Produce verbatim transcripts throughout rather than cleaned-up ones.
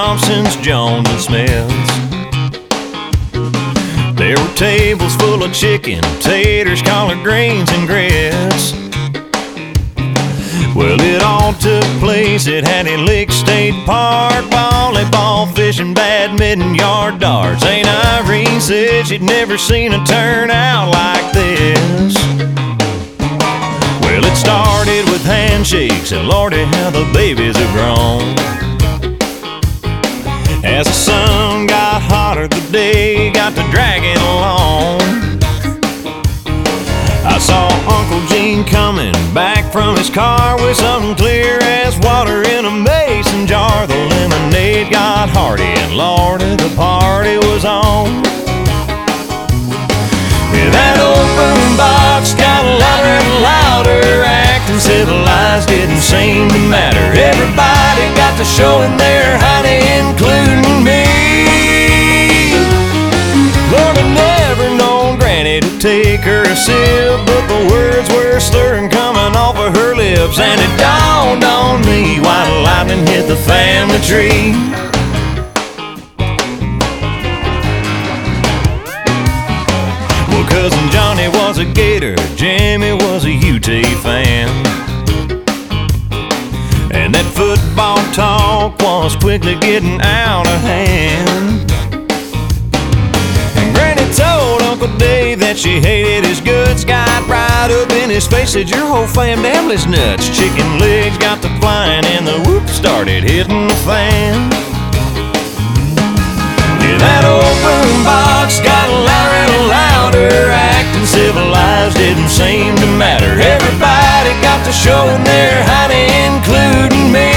Thompsons, Jones, and Smiths. There were tables full of chicken, taters, collard greens, and grits. Well, it all took place at Hattie Lick State Park. Volleyball, fishing, badminton, yard darts. Aunt Irene said she'd never seen a turnout like this. Well, it started with handshakes, and lordy, how the babies have grown. As the sun got hotter, the day got to dragging along. I saw Uncle Gene coming back from his car with something clear as water in a mason jar. The lemonade got hearty, and lordy, the party was on. Yeah, that old boombox got louder and louder, acting civilized didn't seem to matter. Everybody got to showing their honey, including me. Lord, I never known Granny to take her a sip, but the words were slurring coming off of her lips, and it dawned on me why the lightning hit the family tree. Well, Cousin Johnny was a Gator, Jimmy was a U T fan, and that football talk was quickly getting out of hand. And Granny told Uncle Dave that she hated his guts, got right up in his face, said your whole fam family's nuts. Chicken legs got to flying, and the whoop started hitting the fan. Yeah, that old boombox got louder and louder, acting civilized didn't seem to matter. Everybody got to showing their honey, including me.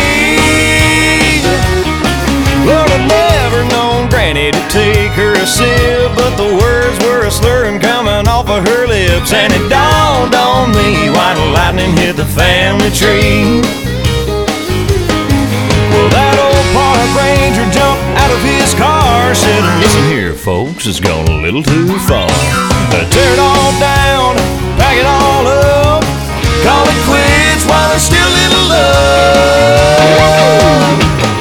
Lord, I've never known Granny to take her a sip, but the words were a slurring coming off of her lips, and it dawned on me why the lightning hit the family tree. Well, that old park ranger jumped out of his car, said, listen here, folks, it's gone a little too far. Tear it all down, pack it all up, call it quits while there's still little love.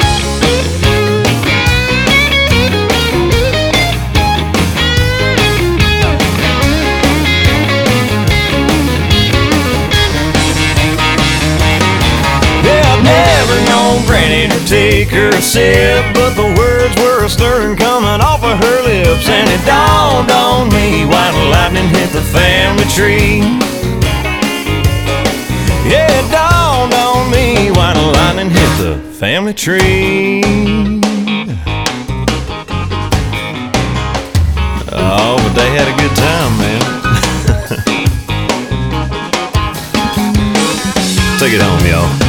Granny to take her a sip, but the words were a slurring coming off of her lips, and it dawned on me why the lightning hit the family tree. Yeah, it dawned on me why the lightning hit the family tree. Oh, but they had a good time, man. Take it home, y'all.